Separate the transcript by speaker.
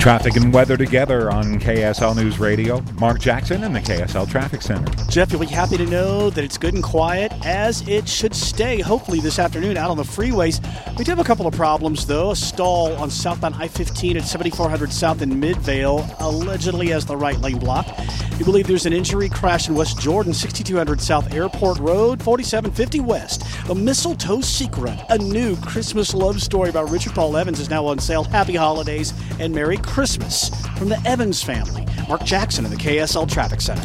Speaker 1: Traffic and weather together on KSL News Radio. Mark Jackson in the KSL Traffic Center.
Speaker 2: Jeff, you'll be happy to know that it's good and quiet, as it should stay, hopefully, this afternoon out on the freeways. We do have a couple of problems, though. A stall on southbound I-15 at 7400 South in Midvale, allegedly has the right lane blocked. We believe there's an injury crash in West Jordan, 6200 South Airport Road, 4750 West. The Mistletoe Secret, a new Christmas love story by Richard Paul Evans, is now on sale. Happy holidays and Merry Christmas from the Evans family. Mark Jackson in the KSL Traffic Center.